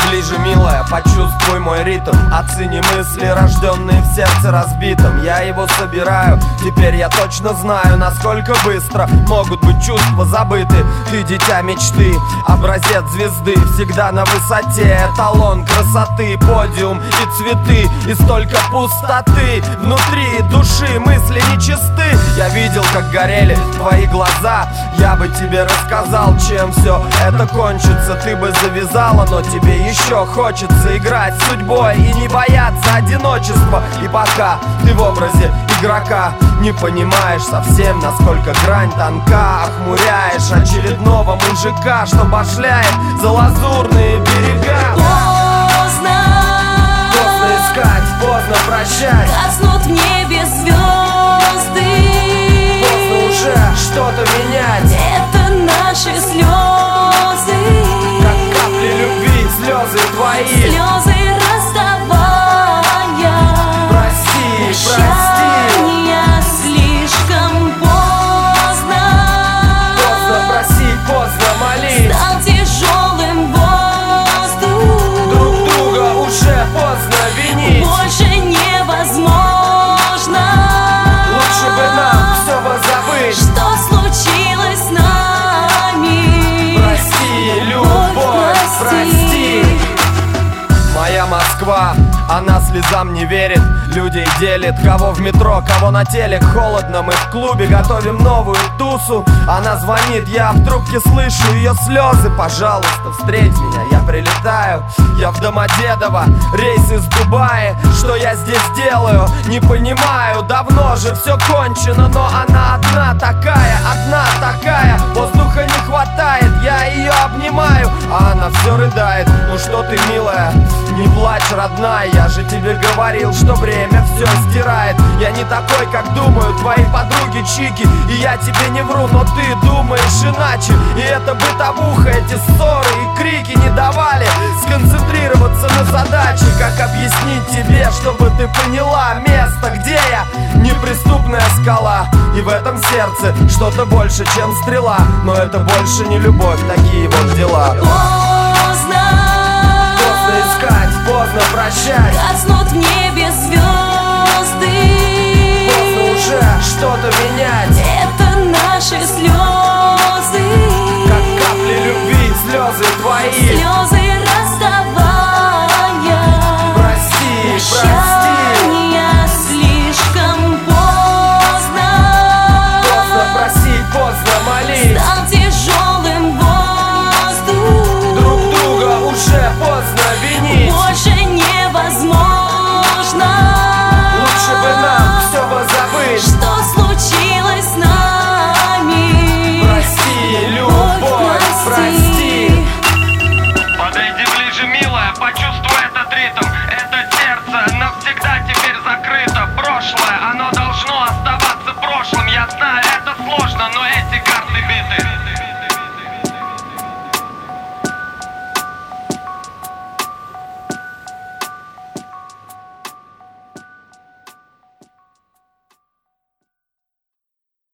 Ближе, милая, почувствуй мой ритм. Оцени мысли, рожденные в сердце разбитом. Я его собираю, теперь я точно знаю, насколько быстро могут быть чувства забыты. Ты дитя мечты, образец звезды, всегда на высоте. Эталон красоты, подиум и цветы, и столько пустоты внутри души, мысли нечисты. Я видел, как горели твои глаза. Я бы тебе рассказал, чем все это кончится. Ты бы завязала, но тебе еще хочется играть с судьбой и не бояться одиночества. И пока ты в образе игрока не понимаешь совсем, насколько грань тонка, охмуряешь очередного мужика, что башляет за лазурные берега. Поздно искать, поздно прощать. гаснут в небе звезды. Поздно уже что-то менять. Это наши слезы, как капли любви, слезы твои. слезы расставания, Прости, прощания. Слишком поздно, поздно просить, поздно молить. стал тяжелым воздух. Друг друга уже поздно винить. Больше невозможно. Лучше бы нам все позабыть. Что случилось с нами? Прости, любовь, прости. Моя Москва, она слезам не верит. Людей делит, кого в метро, кого на телек. Холодно, мы в клубе готовим новую тусу. Она звонит, я в трубке слышу ее слезы. Пожалуйста, встреть меня, я прилетаю. Я в Домодедово, рейс из Дубая. Что я здесь делаю, не понимаю. Давно же все кончено, но она одна такая. Воздуха не хватает, я ее обнимаю, а она все рыдает. Ну что ты, милая, не плачь, родная. Я же тебе говорил, что время все стирает. Я не такой, как думают твои подруги чики. И я тебе не вру, но ты думаешь иначе. И это бытовуха, эти ссоры и крики не давали сконцентрироваться на задаче. Как объяснить тебе, чтобы ты поняла место, где я? Неприступная скала. И в этом сердце что-то больше, чем стрела. Но это больше не любовь, такие вот дела. Поздно Поздно искать, поздно прощать. гаснут в небе звезды.